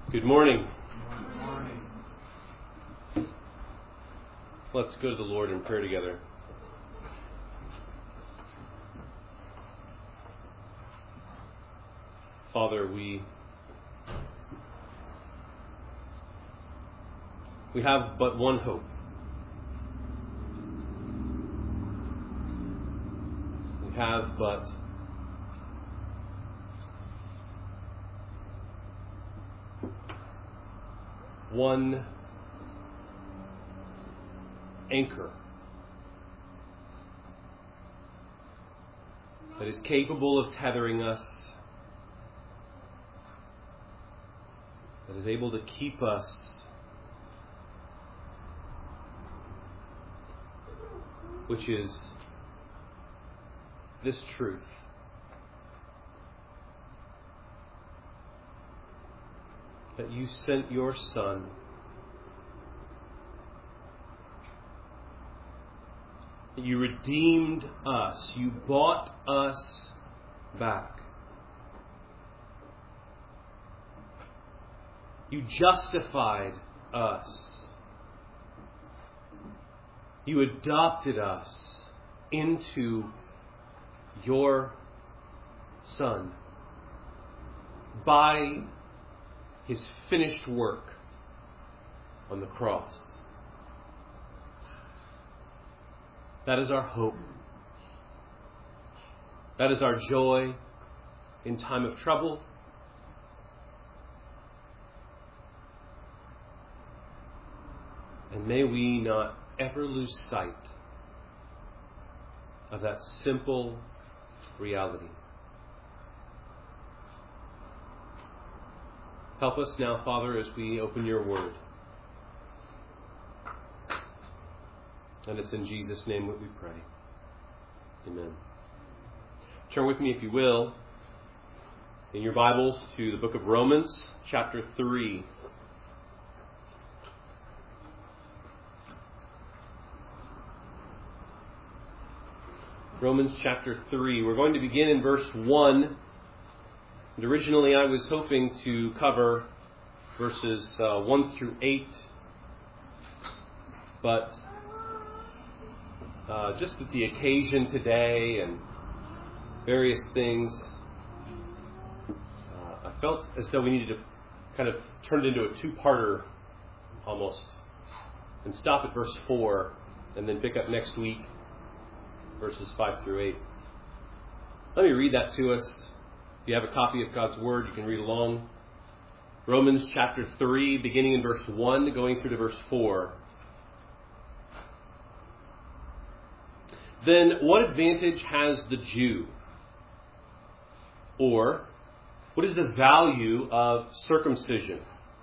Good morning. Good morning. Let's go to the Lord in prayer together. Father, we have but one hope. We have but one anchor that is capable of tethering us, that is able to keep us which is this truth. That you sent your Son that you redeemed us. You bought us back. You justified us. You adopted us into your Son by His finished work on the cross. That is our hope. That is our joy in time of trouble. And may we not ever lose sight of that simple reality. Help us now, Father, as we open your word. And it's in Jesus' name that we pray. Amen. Turn with me, if you will, in your Bibles to the book of Romans, chapter 3. Romans chapter 3. We're going to begin in verse 1. And originally I was hoping to cover verses 1 through 8. But just with the occasion today and various things, I felt as though we needed to kind of turn it into a two-parter almost. And stop at verse 4 and then pick up next week. Verses 5 through 8. Let me read that to us. If you have a copy of God's Word, you can read along. Romans chapter 3, beginning in verse 1, going through to verse 4. Then what advantage has the Jew? Or, what is the value of circumcision?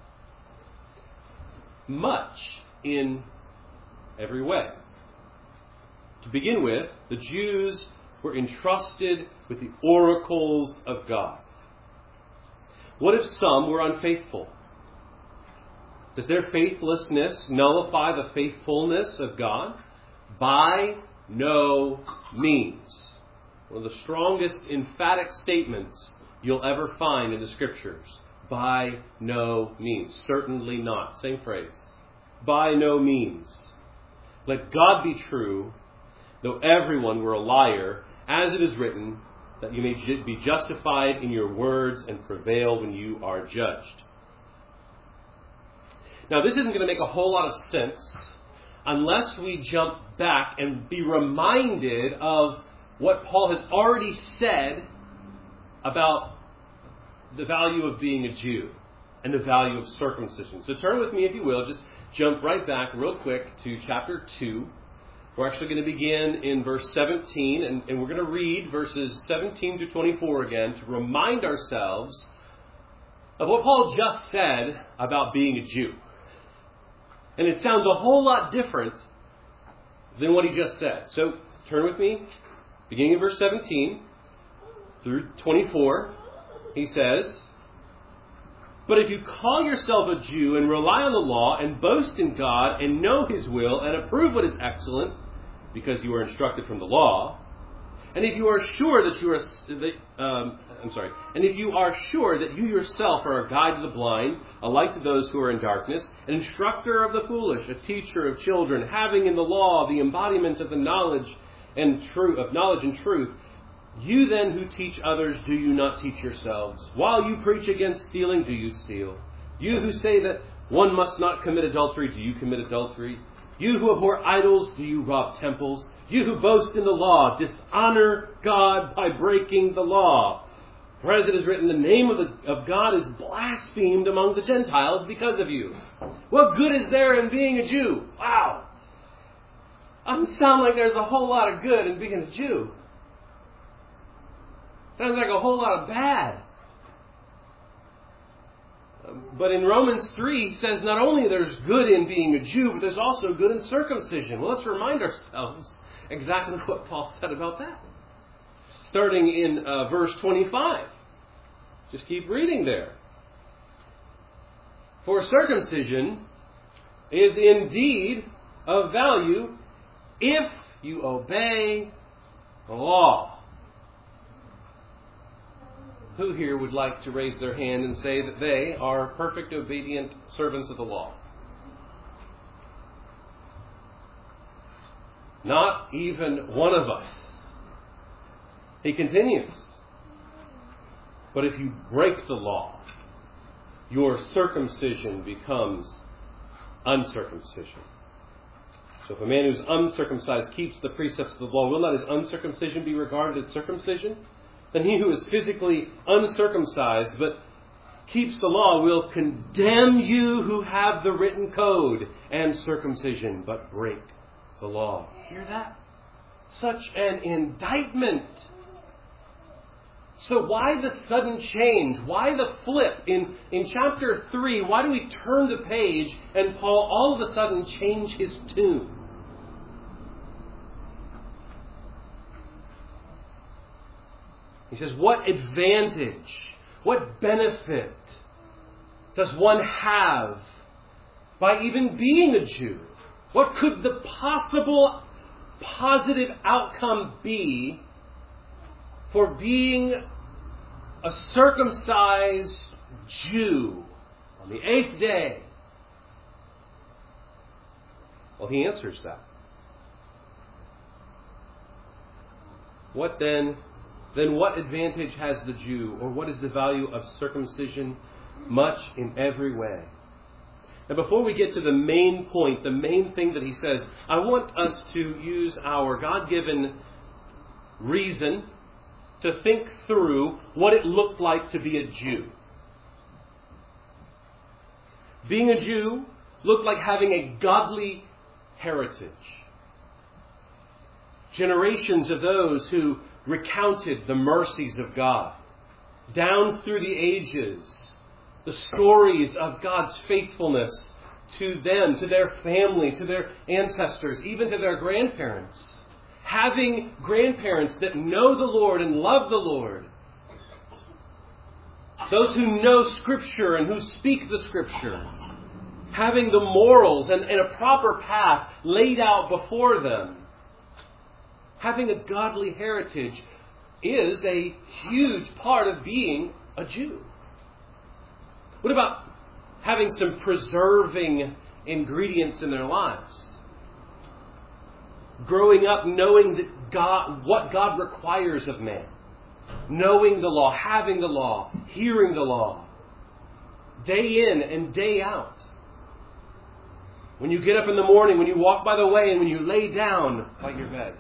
Much in every way. To begin with, the Jews were entrusted with the oracles of God. What if some were unfaithful? Does their faithlessness nullify the faithfulness of God? By no means. One of the strongest emphatic statements you'll ever find in the Scriptures. By no means. Certainly not. Same phrase. By no means. Let God be true, though everyone were a liar, as it is written, that you may be justified in your words and prevail when you are judged. Now, this isn't going to make a whole lot of sense unless we jump back and be reminded of what Paul has already said about the value of being a Jew and the value of circumcision. So turn with me, if you will, just jump right back real quick to chapter 2. We're actually going to begin in verse 17, and we're going to read verses 17 to 24 again to remind ourselves of what Paul just said about being a Jew. And it sounds a whole lot different than what he just said. So turn with me, beginning in verse 17 through 24, he says, "But if you call yourself a Jew and rely on the law and boast in God and know His will and approve what is excellent, because you are instructed from the law, and if you are sure that you are And if you are sure that you yourself are a guide to the blind, a light to those who are in darkness, an instructor of the foolish, a teacher of children, having in the law the embodiment of the knowledge and truth, you then who teach others, do you not teach yourselves? While you preach against stealing, do you steal? You who say that one must not commit adultery, do you commit adultery? You who abhor idols, do you rob temples? You who boast in the law, dishonor God by breaking the law. For as it is written, the name of God is blasphemed among the Gentiles because of you. What good is there in being a Jew? Wow. Doesn't sound like there's a whole lot of good in being a Jew. Sounds like a whole lot of bad. But in Romans 3, he says not only there's good in being a Jew, but there's also good in circumcision. Well, let's remind ourselves exactly what Paul said about that. Starting in verse 25. Just keep reading there. For circumcision is indeed of value if you obey the law. Who here would like to raise their hand and say that they are perfect, obedient servants of the law? Not even one of us. He continues. But if you break the law, your circumcision becomes uncircumcision. So if a man who's uncircumcised keeps the precepts of the law, will not his uncircumcision be regarded as circumcision? Then he who is physically uncircumcised but keeps the law will condemn you who have the written code and circumcision but break the law. Hear that? Such an indictment. So why the sudden change? Why the flip? In chapter 3, why do we turn the page and Paul all of a sudden change his tune? He says, what advantage, what benefit does one have by even being a Jew? What could the possible positive outcome be for being a circumcised Jew on the 8th day? Well, he answers that. What then? Then what advantage has the Jew, or what is the value of circumcision? Much in every way. And before we get to the main point, the main thing that he says, I want us to use our God-given reason to think through what it looked like to be a Jew. Being a Jew looked like having a godly heritage. Generations of those who recounted the mercies of God. Down through the ages, the stories of God's faithfulness to them, to their family, to their ancestors, even to their grandparents. Having grandparents that know the Lord and love the Lord. Those who know Scripture and who speak the Scripture. Having the morals and a proper path laid out before them. Having a godly heritage is a huge part of being a Jew. What about having some preserving ingredients in their lives? Growing up knowing that what God requires of man. Knowing the law, having the law, hearing the law. Day in and day out. When you get up in the morning, when you walk by the way, and when you lay down by your bed.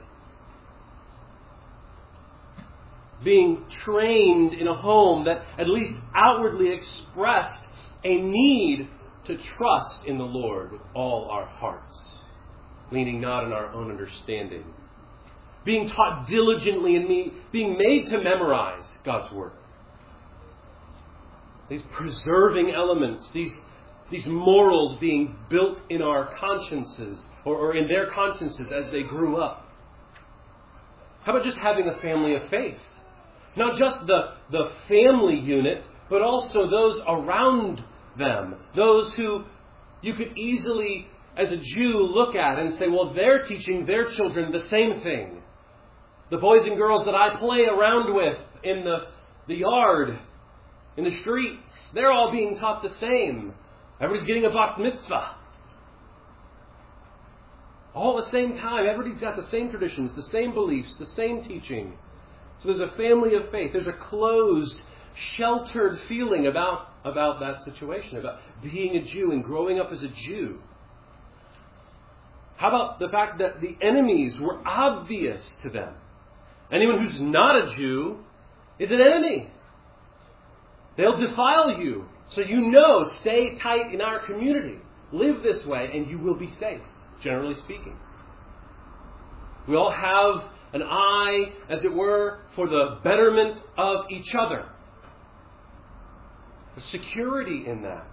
Being trained in a home that at least outwardly expressed a need to trust in the Lord with all our hearts, leaning not on our own understanding. Being taught diligently and being made to memorize God's Word. These preserving elements, these morals being built in our consciences or in their consciences as they grew up. How about just having a family of faith? Not just the family unit, but also those around them. Those who you could easily, as a Jew, look at and say, well, they're teaching their children the same thing. The boys and girls that I play around with in the the yard, in the streets. They're all being taught the same. Everybody's getting a bat mitzvah. All at the same time. Everybody's got the same traditions, the same beliefs, the same teaching. So there's a family of faith. There's a closed, sheltered feeling about that situation, about being a Jew and growing up as a Jew. How about the fact that the enemies were obvious to them? Anyone who's not a Jew is an enemy. They'll defile you. So stay tight in our community. Live this way and you will be safe, generally speaking. We all have an eye, as it were, for the betterment of each other. The security in that.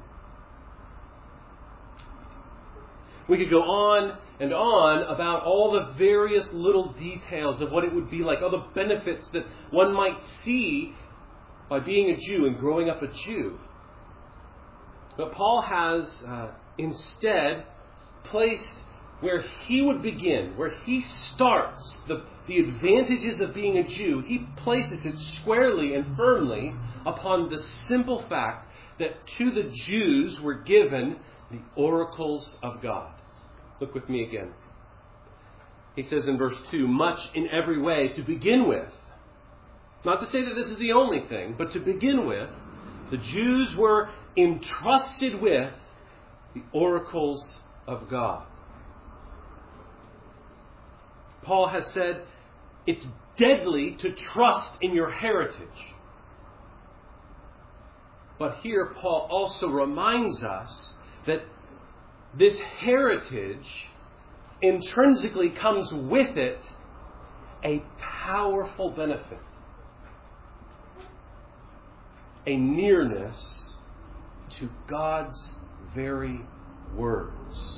We could go on and on about all the various little details of what it would be like, all the benefits that one might see by being a Jew and growing up a Jew. But Paul has instead placed where he would begin, where he starts the advantages of being a Jew, he places it squarely and firmly upon the simple fact that to the Jews were given the oracles of God. Look with me again. He says in verse 2, much in every way to begin with. Not to say that this is the only thing, but to begin with, the Jews were entrusted with the oracles of God. Paul has said it's deadly to trust in your heritage. But here Paul also reminds us that this heritage intrinsically comes with it a powerful benefit. A nearness to God's very words.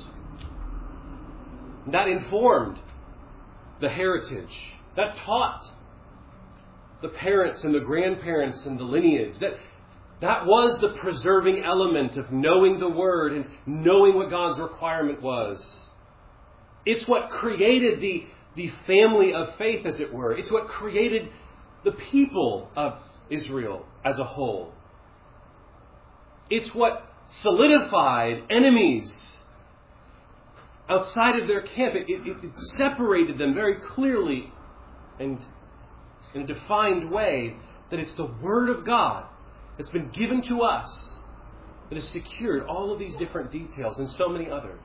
That informed the heritage. That taught the parents and the grandparents and the lineage. That was the preserving element of knowing the Word and knowing what God's requirement was. It's what created the family of faith, as it were. It's what created the people of Israel as a whole. It's what solidified enemies outside of their camp. It separated them very clearly and in a defined way that it's the Word of God that's been given to us that has secured all of these different details and so many others.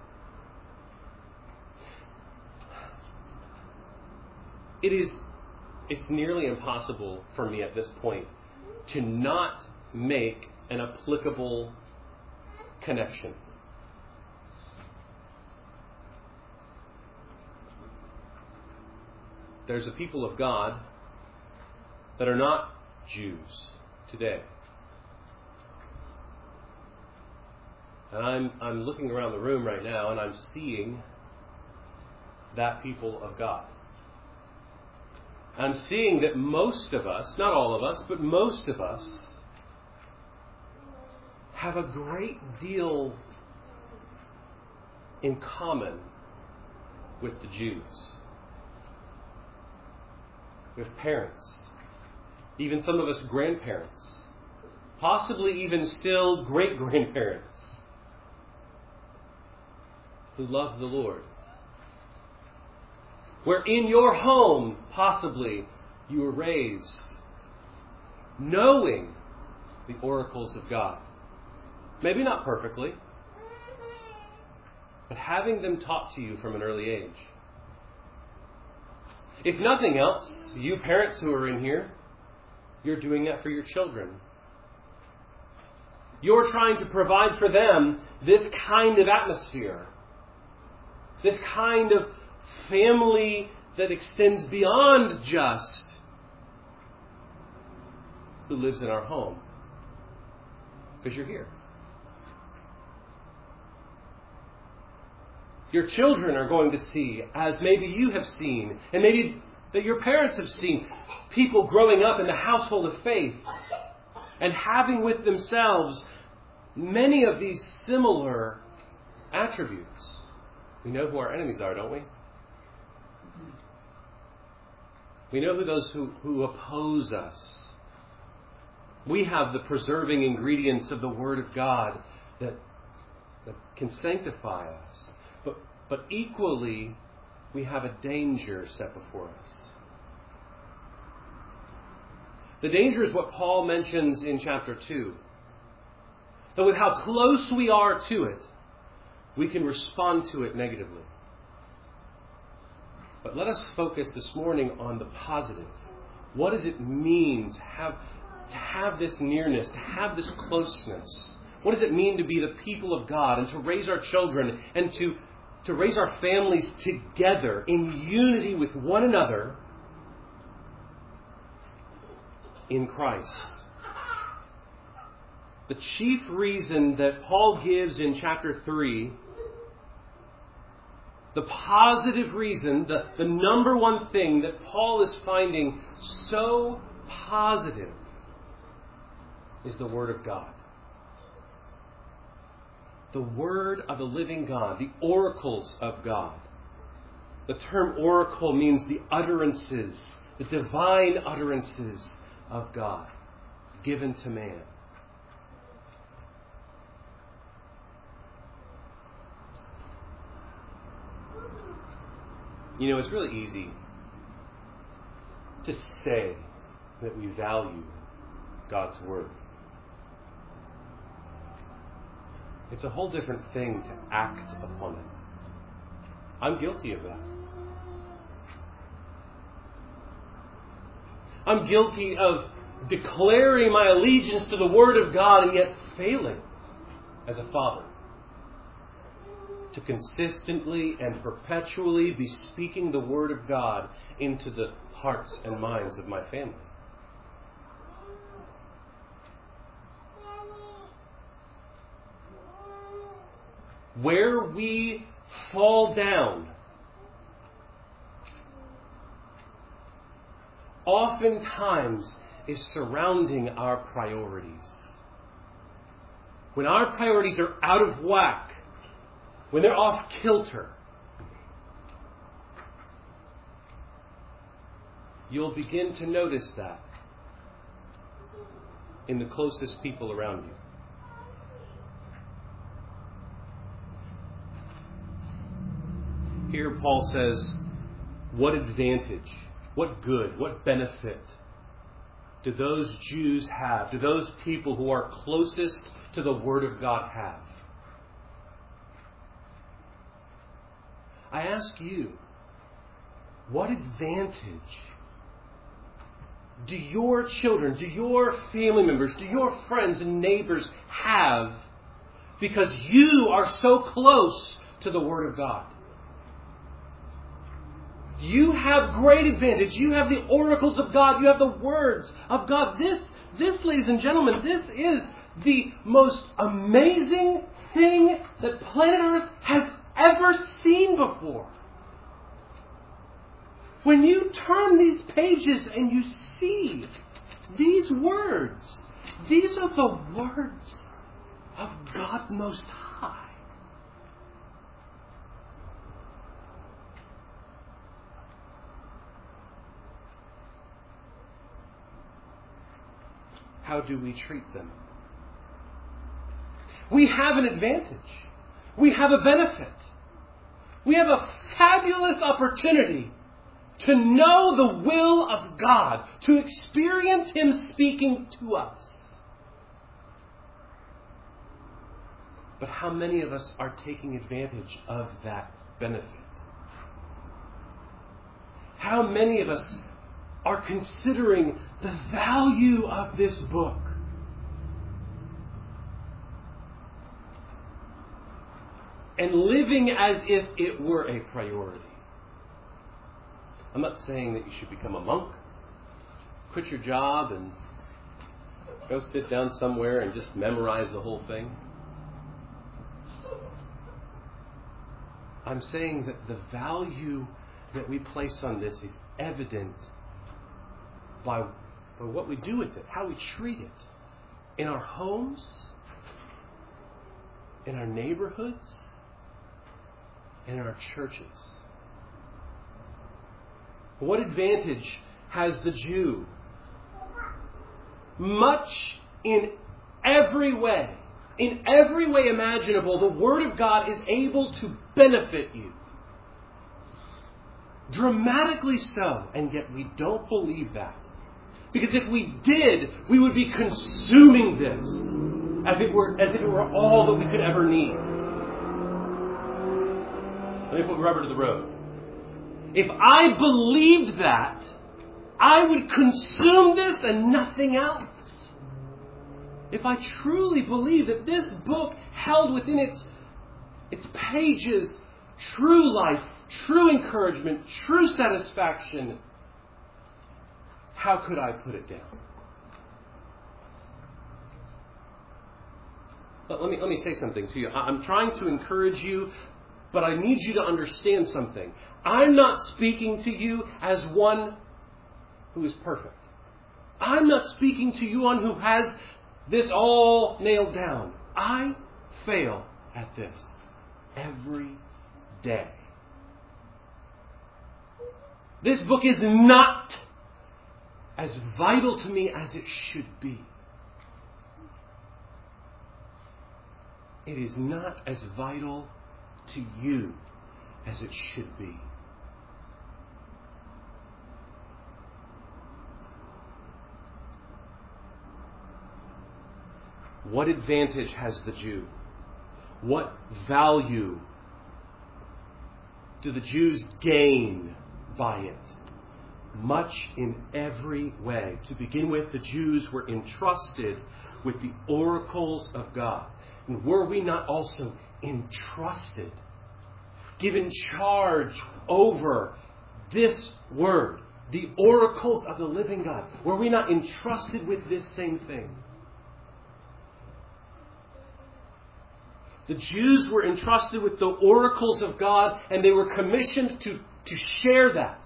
It's nearly impossible for me at this point to not make an applicable connection. There's a people of God that are not Jews today. And I'm looking around the room right now and I'm seeing that people of God. I'm seeing that most of us, not all of us, but most of us, have a great deal in common with the Jews. We have parents, even some of us grandparents, possibly even still great-grandparents who love the Lord. Where in your home, possibly, you were raised knowing the oracles of God. Maybe not perfectly, but having them taught to you from an early age. If nothing else, you parents who are in here, you're doing that for your children. You're trying to provide for them this kind of atmosphere, this kind of family that extends beyond just who lives in our home. Because you're here. Your children are going to see, as maybe you have seen, and maybe that your parents have seen, people growing up in the household of faith and having with themselves many of these similar attributes. We know who our enemies are, don't we? We know who those who oppose us We have the preserving ingredients of the Word of God that can sanctify us. But equally, we have a danger set before us. The danger is what Paul mentions in chapter 2. That with how close we are to it, we can respond to it negatively. But let us focus this morning on the positive. What does it mean to have this nearness, to have this closeness? What does it mean to be the people of God and to raise our children and to raise our families together in unity with one another in Christ? The chief reason that Paul gives in chapter 3, the positive reason, the number one thing that Paul is finding so positive is the Word of God. The Word of the living God, the oracles of God. The term oracle means the utterances, the divine utterances of God given to man. You know, it's really easy to say that we value God's Word. It's a whole different thing to act upon it. I'm guilty of that. I'm guilty of declaring my allegiance to the Word of God and yet failing as a father to consistently and perpetually be speaking the Word of God into the hearts and minds of my family. Where we fall down oftentimes is surrounding our priorities. When our priorities are out of whack, when they're off kilter, you'll begin to notice that in the closest people around you. Here Paul says, what advantage, what good, what benefit do those Jews have, do those people who are closest to the Word of God have? I ask you, what advantage do your children, do your family members, do your friends and neighbors have because you are so close to the Word of God? You have great advantage. You have the oracles of God. You have the words of God. This, ladies and gentlemen, this is the most amazing thing that planet Earth has ever seen before. When you turn these pages and you see these words, these are the words of God Most High. How do we treat them? We have an advantage. We have a benefit. We have a fabulous opportunity to know the will of God, to experience Him speaking to us. But how many of us are taking advantage of that benefit? How many of us are considering the value of this book? And living as if it were a priority. I'm not saying that you should become a monk, quit your job and go sit down somewhere and just memorize the whole thing. I'm saying that the value that we place on this is evident by what we do with it, how we treat it in our homes, in our neighborhoods, in our churches. What advantage has the Jew much in every way imaginable, the Word of God is able to benefit you. Dramatically so, and yet we don't believe that. Because if we did, we would be consuming this as if it were all that we could ever need. Let me put rubber to the road. If I believed that, I would consume this and nothing else. If I truly believe that this book held within its pages true life, true encouragement, true satisfaction, how could I put it down? But let me say something to you. I'm trying to encourage you, but I need you to understand something. I'm not speaking to you as one who is perfect. I'm not speaking to you on who has this all nailed down. I fail at this every day. This book is not as vital to me as it should be. It is not as vital to you as it should be. What advantage has the Jew? What value do the Jews gain by it? Much in every way. To begin with, the Jews were entrusted with the oracles of God. And were we not also entrusted, given charge over this word, the oracles of the living God? Were we not entrusted with this same thing? The Jews were entrusted with the oracles of God, and they were commissioned to share that.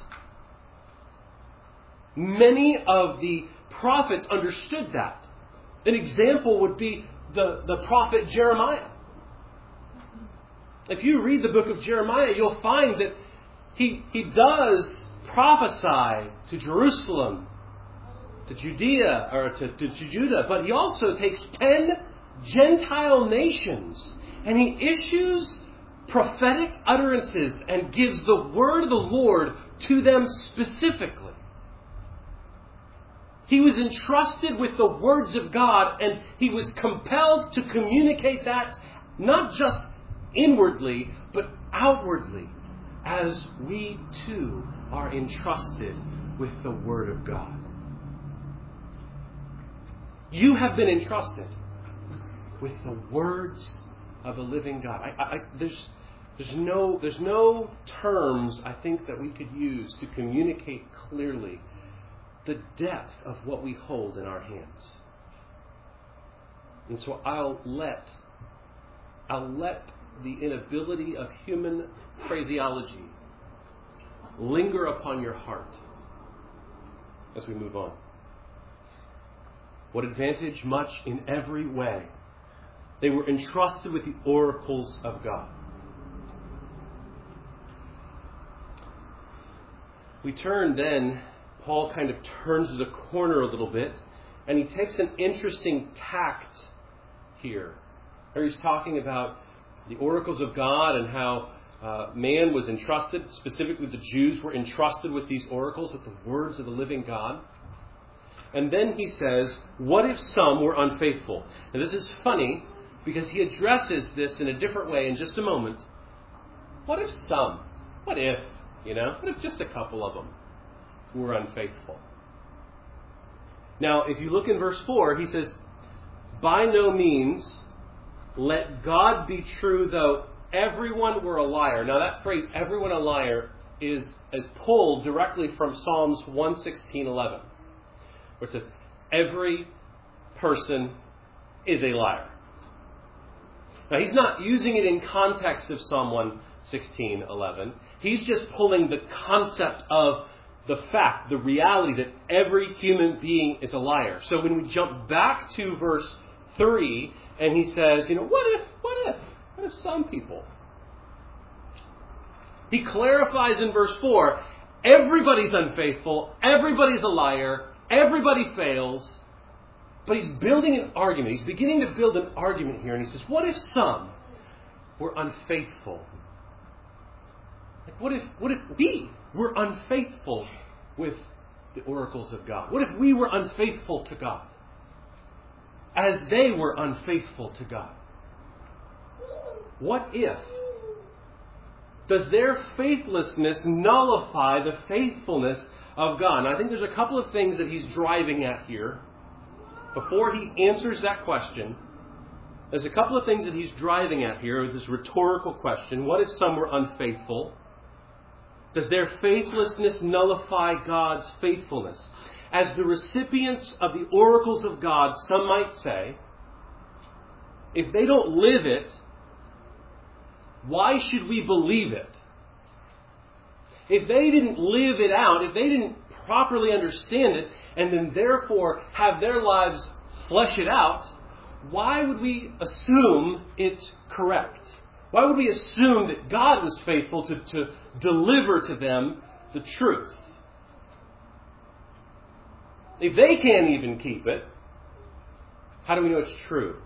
Many of the prophets understood that. An example would be the prophet Jeremiah. If you read the book of Jeremiah, you'll find that he does prophesy to Jerusalem, to Judea, or to Judah, but he also takes 10 Gentile nations and he issues prophetic utterances and gives the word of the Lord to them specifically. He was entrusted with the words of God, and he was compelled to communicate that not just inwardly, but outwardly, as we too are entrusted with the Word of God. You have been entrusted with the words of the living God. There's no terms I think that we could use to communicate clearly the depth of what we hold in our hands. And so I'll let the inability of human phraseology linger upon your heart as we move on. What advantage? Much in every way. They were entrusted with the oracles of God. We turn then, Paul kind of turns the corner a little bit, and he takes an interesting tact here. Where he's talking about the oracles of God and how man was entrusted, specifically the Jews were entrusted with these oracles, with the words of the living God. And then he says, what if some were unfaithful? Now this is funny, because he addresses this in a different way in just a moment. What if some? What if? What if just a couple of them were unfaithful? Now, if you look in verse 4, he says, by no means let God be true, though everyone were a liar. Now that phrase, everyone a liar, is pulled directly from Psalms 116:11, where it says, every person is a liar. Now he's not using it in context of Psalm 116:11. He's just pulling the concept of the fact, the reality that every human being is a liar. So when we jump back to verse 3, and he says, what if some people? He clarifies in verse 4, everybody's unfaithful, everybody's a liar, everybody fails. But he's building an argument. He's beginning to build an argument here. And he says, what if some were unfaithful? Like, what if we were unfaithful with the oracles of God? What if we were unfaithful to God as they were unfaithful to God? What if? Does their faithlessness nullify the faithfulness of God? And I think there's a couple of things that he's driving at here. Before he answers that question, there's a couple of things that he's driving at here with this rhetorical question. What if some were unfaithful? Does their faithlessness nullify God's faithfulness? As the recipients of the oracles of God, some might say, if they don't live it, why should we believe it? If they didn't live it out, if they didn't properly understand it, and then therefore have their lives flesh it out, why would we assume it's correct? Why would we assume that God was faithful to deliver to them the truth? If they can't even keep it, how do we know it's true?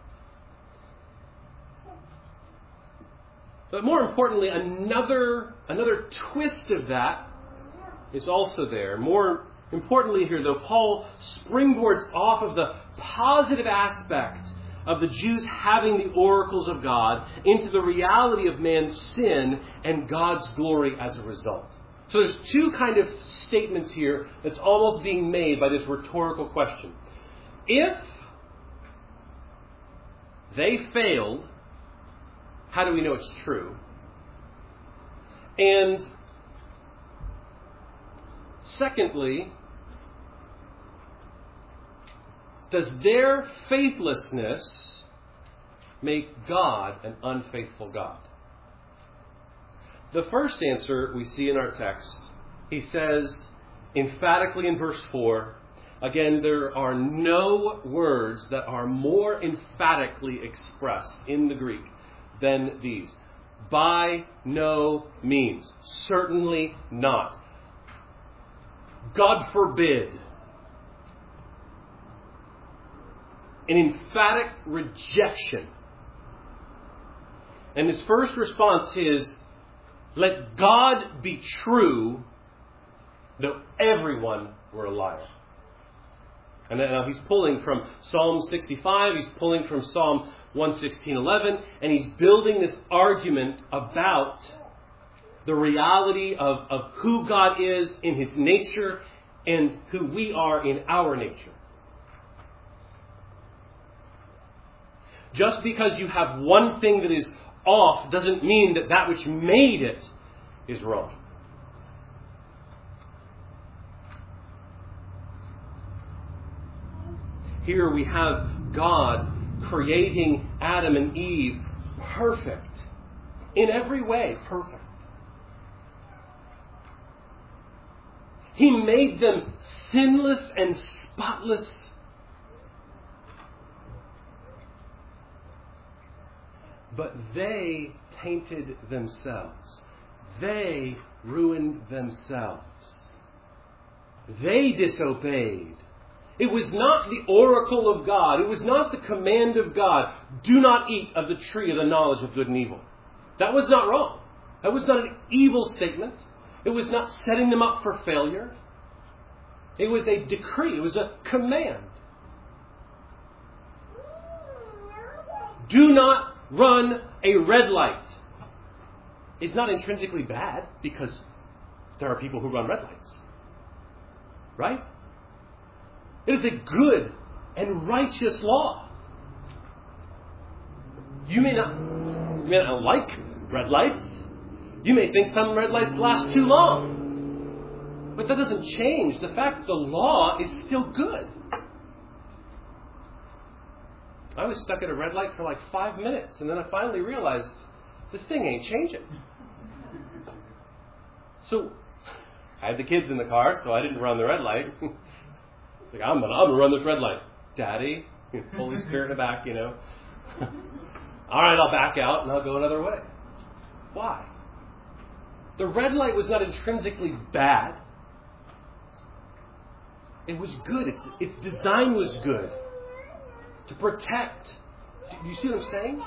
But more importantly, another twist of that is also there. More importantly here, though, Paul springboards off of the positive aspect of the Jews having the oracles of God into the reality of man's sin and God's glory as a result. So there's two kind of statements here that's almost being made by this rhetorical question. If they failed, how do we know it's true? And secondly, does their faithlessness make God an unfaithful God? The first answer we see in our text, he says emphatically in verse 4, again, there are no words that are more emphatically expressed in the Greek than these. By no means. Certainly not. God forbid. An emphatic rejection. And his first response is, let God be true, though everyone were a liar. And now he's pulling from Psalm 65, he's pulling from Psalm 116:11, and he's building this argument about the reality of who God is in his nature and who we are in our nature. Just because you have one thing that is off doesn't mean that that which made it is wrong. Here we have God creating Adam and Eve perfect. In every way, perfect. He made them sinless and spotless. But they tainted themselves. They ruined themselves. They disobeyed. It was not the oracle of God. It was not the command of God. Do not eat of the tree of the knowledge of good and evil. That was not wrong. That was not an evil statement. It was not setting them up for failure. It was a decree. It was a command. Do not run a red light. It's not intrinsically bad because there are people who run red lights. Right? It is a good and righteous law. You may not like red lights. You may think some red lights last too long. But that doesn't change the fact that the law is still good. I was stuck at a red light for like 5 minutes, and then I finally realized this thing ain't changing. So I had the kids in the car, so I didn't run the red light. Like, I'm gonna run this red light. Daddy, Holy Spirit in the back, you know. All right, I'll back out and I'll go another way. Why? The red light was not intrinsically bad. It was good. Its design was good. to protect. Do you see what I'm saying?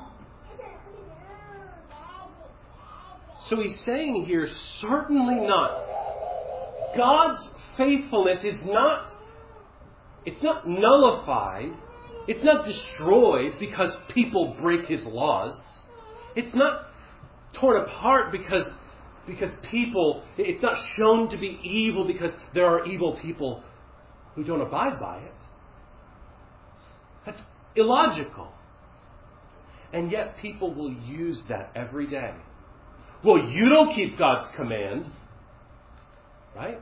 So he's saying here, certainly not. God's faithfulness is not, it's not nullified, it's not destroyed because people break his laws. It's not torn apart because people, it's not shown to be evil because there are evil people who don't abide by it. That's illogical. And yet people will use that every day. Well, you don't keep God's command. Right?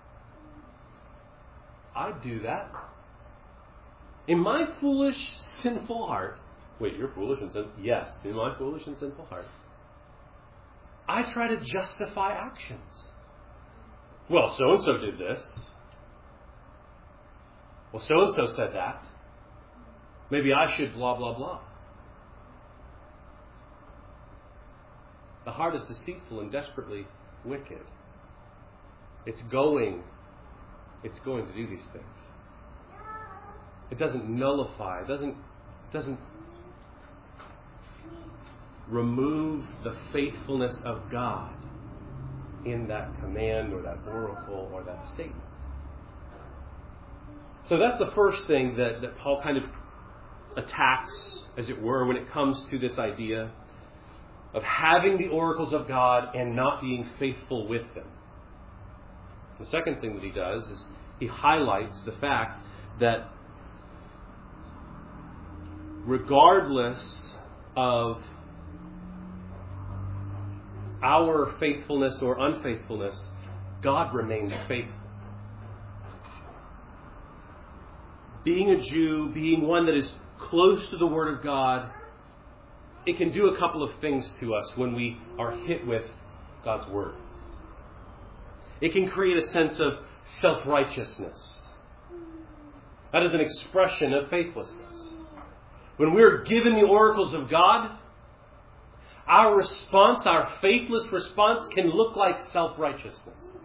I do that. In my foolish, sinful heart. Wait, you're foolish and sinful? Yes, in my foolish and sinful heart. I try to justify actions. Well, so-and-so did this. Well, so-and-so said that. Maybe I should blah, blah, blah. The heart is deceitful and desperately wicked. It's going to do these things. It doesn't nullify, it doesn't remove the faithfulness of God in that command or that oracle or that statement. So that's the first thing that Paul kind of attacks, as it were, when it comes to this idea of having the oracles of God and not being faithful with them. The second thing that he does is he highlights the fact that regardless of our faithfulness or unfaithfulness, God remains faithful. Being a Jew, being one that is close to the Word of God, it can do a couple of things to us when we are hit with God's Word. It can create a sense of self-righteousness. That is an expression of faithlessness. When we're given the oracles of God, our response, our faithless response, can look like self-righteousness.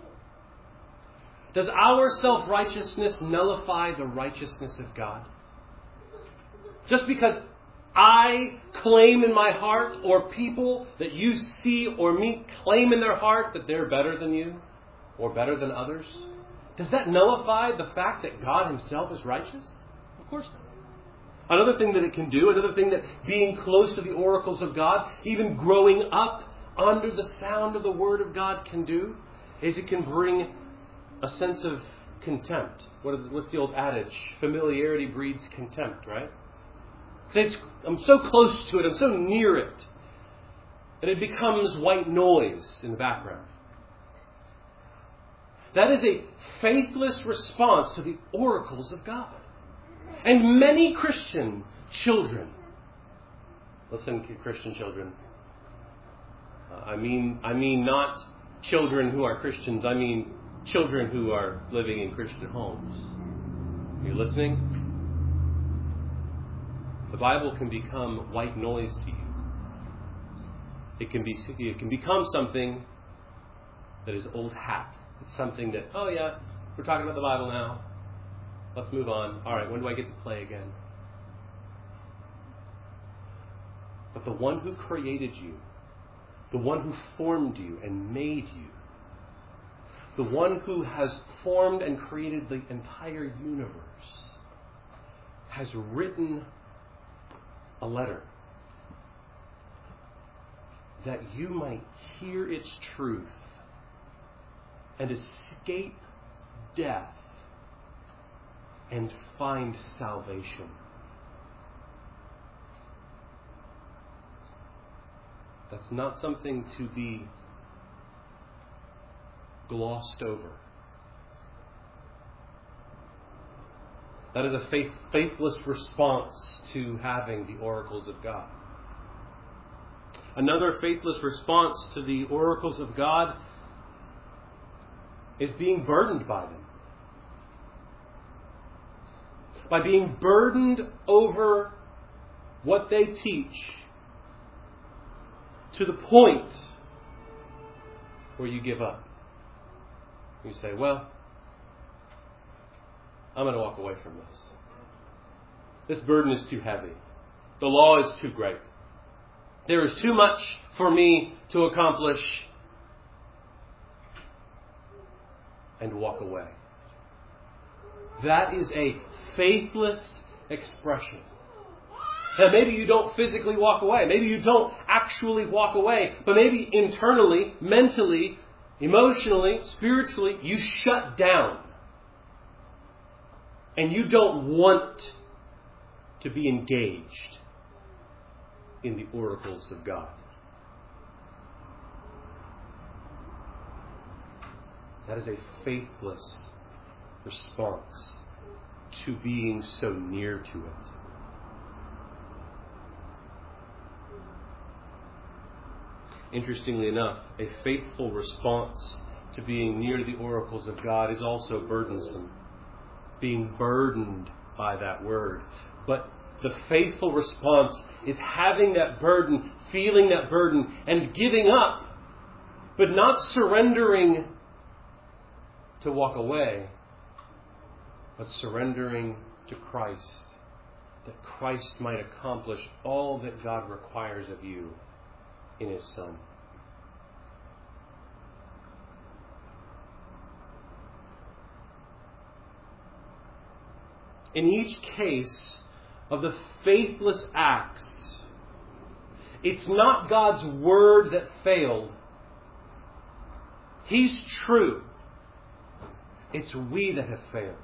Does our self-righteousness nullify the righteousness of God? Just because I claim in my heart, or people that you see or meet claim in their heart that they're better than you or better than others, does that nullify the fact that God himself is righteous? Of course not. Another thing that it can do, another thing that being close to the oracles of God, even growing up under the sound of the Word of God can do, is it can bring a sense of contempt. What's the old adage? Familiarity breeds contempt, right? I'm so close to it, I'm so near it, that it becomes white noise in the background. That is a faithless response to the oracles of God. And many Christian children, listen, Christian children, I mean not children who are Christians, I mean children who are living in Christian homes. Are you listening? The Bible can become white noise to you. It can become something that is old hat. It's something that, oh yeah, we're talking about the Bible now. Let's move on. All right, when do I get to play again? But the one who created you, the one who formed you and made you, the one who has formed and created the entire universe, has written a letter that you might hear its truth and escape death and find salvation. That's not something to be glossed over. That is a faithless response to having the oracles of God. Another faithless response to the oracles of God is being burdened by them. By being burdened over what they teach to the point where you give up. You say, well, I'm going to walk away from this. This burden is too heavy. The law is too great. There is too much for me to accomplish. And walk away. That is a faithless expression. Now, maybe you don't physically walk away. Maybe you don't actually walk away. But maybe internally, mentally, emotionally, spiritually, you shut down. And you don't want to be engaged in the oracles of God. That is a faithless response to being so near to it. Interestingly enough, a faithful response to being near to the oracles of God is also burdensome. Being burdened by that word. But the faithful response is having that burden, feeling that burden, and giving up, but not surrendering to walk away, but surrendering to Christ, that Christ might accomplish all that God requires of you in His Son. In each case of the faithless acts, it's not God's word that failed. He's true. It's we that have failed.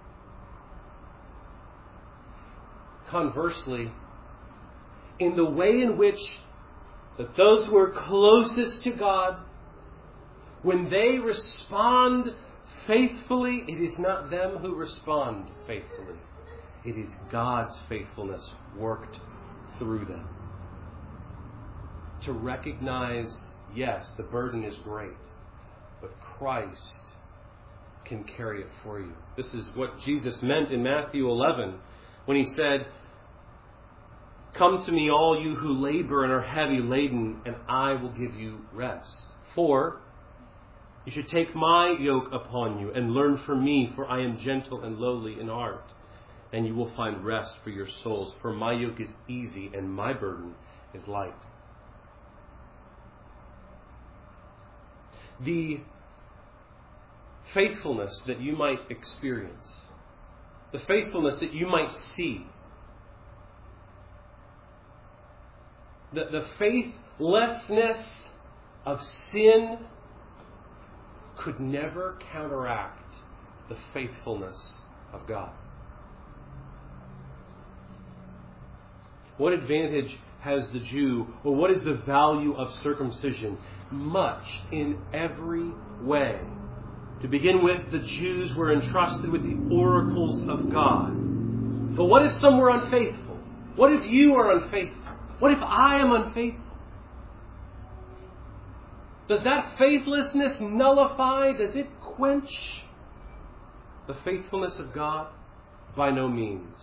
Conversely, in the way in which that those who are closest to God, when they respond faithfully, it is not them who respond faithfully. It is God's faithfulness worked through them. To recognize, yes, the burden is great, but Christ can carry it for you. This is what Jesus meant in Matthew 11 when He said, "Come to me, all you who labor and are heavy laden, and I will give you rest. For you should take my yoke upon you and learn from me, for I am gentle and lowly in heart, and you will find rest for your souls. For my yoke is easy and my burden is light." The faithfulness that you might experience, the faithfulness that you might see, the faithlessness of sin could never counteract the faithfulness of God. What advantage has the Jew, or what is the value of circumcision? Much in every way. To begin with, the Jews were entrusted with the oracles of God. But what if some were unfaithful? What if you are unfaithful? What if I am unfaithful? Does that faithlessness nullify? Does it quench the faithfulness of God? By no means.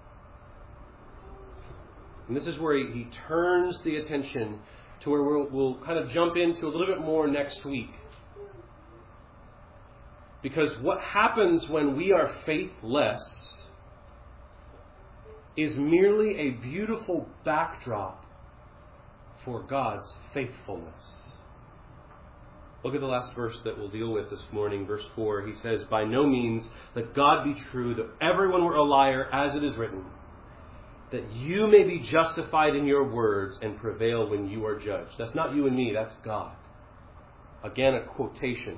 And this is where he turns the attention to where we'll kind of jump into a little bit more next week. Because what happens when we are faithless is merely a beautiful backdrop for God's faithfulness. Look at the last verse that we'll deal with this morning, verse 4. He says, "By no means let God be true, that everyone were a liar, as it is written, that you may be justified in your words and prevail when you are judged." That's not you and me, that's God. Again, a quotation.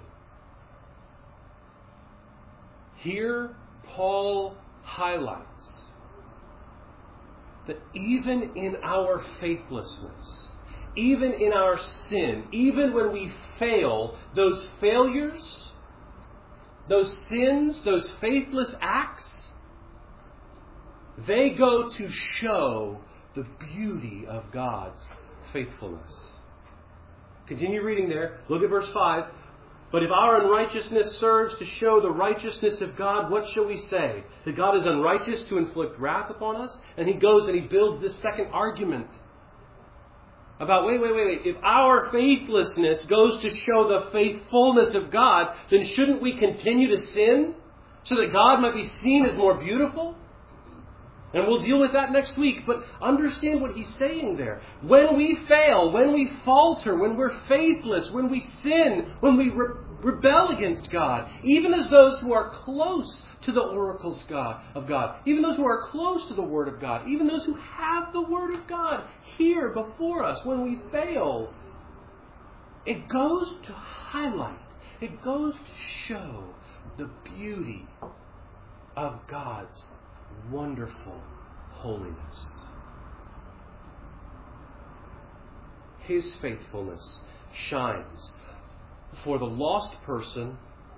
Here, Paul highlights that even in our faithlessness, even in our sin, even when we fail, those failures, those sins, those faithless acts, they go to show the beauty of God's faithfulness. Continue reading there. Look at verse 5. "But if our unrighteousness serves to show the righteousness of God, what shall we say? That God is unrighteous to inflict wrath upon us?" And he goes and he builds this second argument about, wait. If our faithlessness goes to show the faithfulness of God, then shouldn't we continue to sin so that God might be seen as more beautiful? And we'll deal with that next week, but understand what he's saying there. When we fail, when we falter, when we're faithless, when we sin, when we rebel against God, even as those who are close to the oracles of God, even those who are close to the Word of God, even those who have the Word of God here before us, when we fail, it goes to highlight, it goes to show the beauty of God's wonderful holiness. His faithfulness shines for the lost person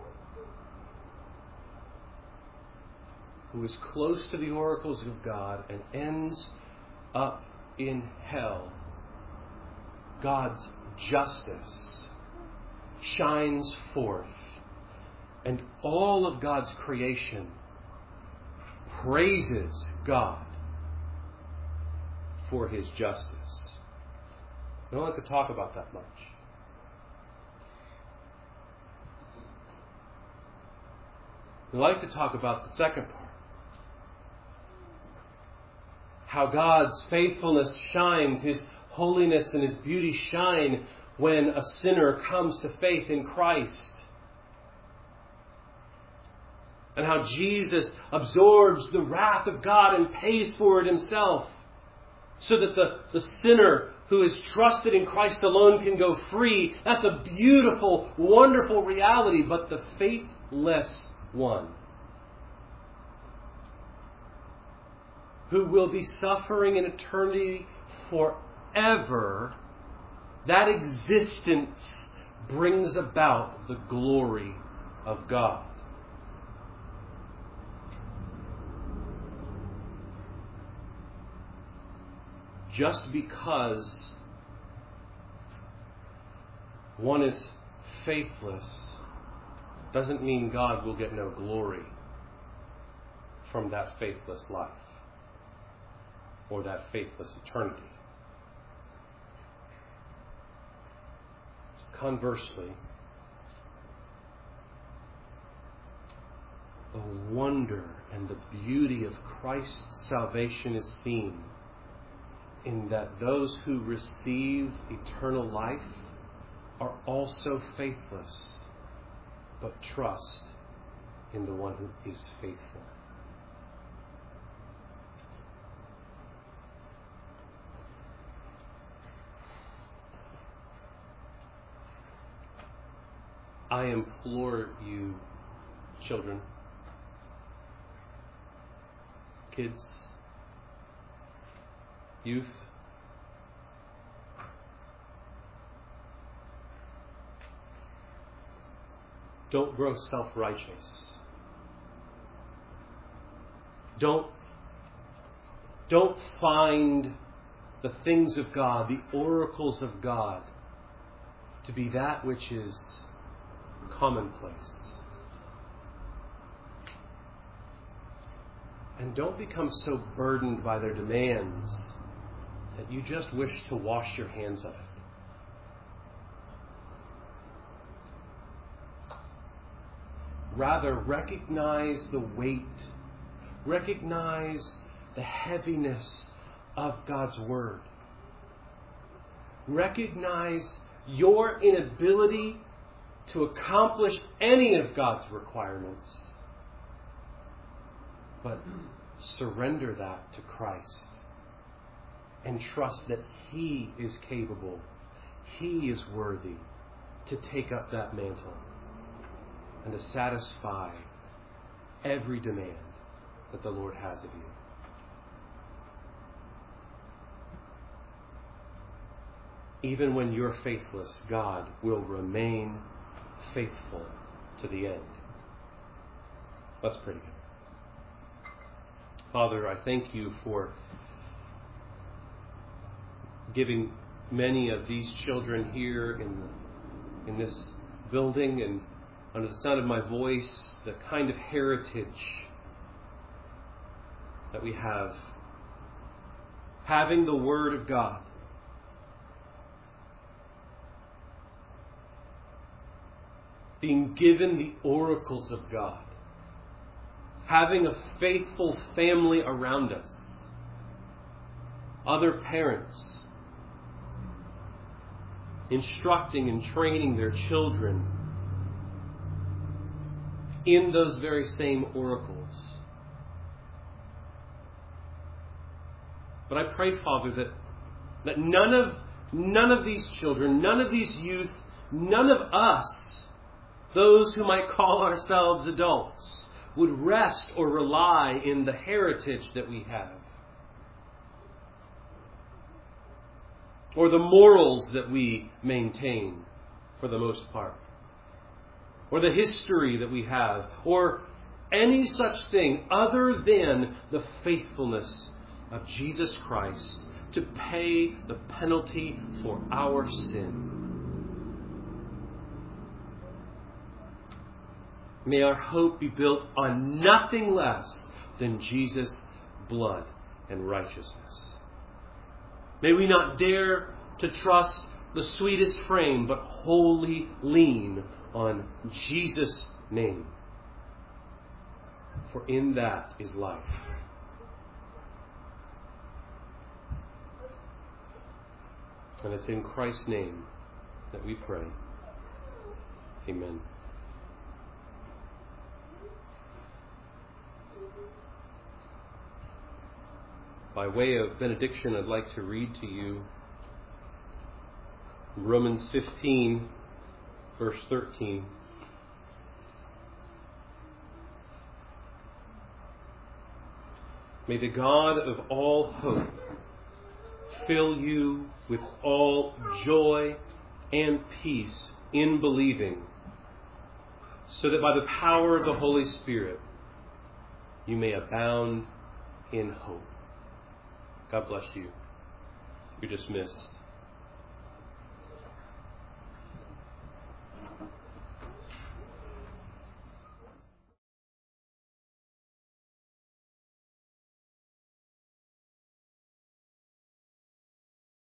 who is close to the oracles of God and ends up in hell. God's justice shines forth, and all of God's creation praises God for His justice. We don't have to talk about that much. We like to talk about the second part. How God's faithfulness shines, His holiness and His beauty shine when a sinner comes to faith in Christ. And how Jesus absorbs the wrath of God and pays for it Himself, so that the sinner who is trusted in Christ alone can go free. That's a beautiful, wonderful reality. But the faithless one, who will be suffering in eternity forever, that existence brings about the glory of God. Just because one is faithless doesn't mean God will get no glory from that faithless life or that faithless eternity. Conversely, the wonder and the beauty of Christ's salvation is seen in that those who receive eternal life are also faithless, but trust in the one who is faithful. I implore you, children, kids, youth, don't grow self-righteous. Don't find the things of God, the oracles of God, to be that which is commonplace. And don't become so burdened by their demands that you just wish to wash your hands of it. Rather, recognize the weight, recognize the heaviness of God's Word. Recognize your inability to accomplish any of God's requirements, but surrender that to Christ and trust that He is capable, He is worthy to take up that mantle and to satisfy every demand that the Lord has of you. Even when you're faithless, God will remain faithful to the end. Let's pray together. Father, I thank you for giving many of these children here in this building and under the sound of my voice the kind of heritage that we have, having the Word of God, being given the oracles of God having a faithful family around us, other parents, instructing and training their children in those very same oracles. But I pray, Father, that none of these children, none of these youth, none of us, those who might call ourselves adults, would rest or rely in the heritage that we have, or the morals that we maintain for the most part, or the history that we have, or any such thing other than the faithfulness of Jesus Christ to pay the penalty for our sin. May our hope be built on nothing less than Jesus' blood and righteousness. May we not dare to trust the sweetest frame, but wholly lean on Jesus' name. For in that is life. And it's in Christ's name that we pray. Amen. By way of benediction, I'd like to read to you Romans 15, verse 13. May the God of all hope fill you with all joy and peace in believing, so that by the power of the Holy Spirit you may abound in hope. God bless you. You're dismissed.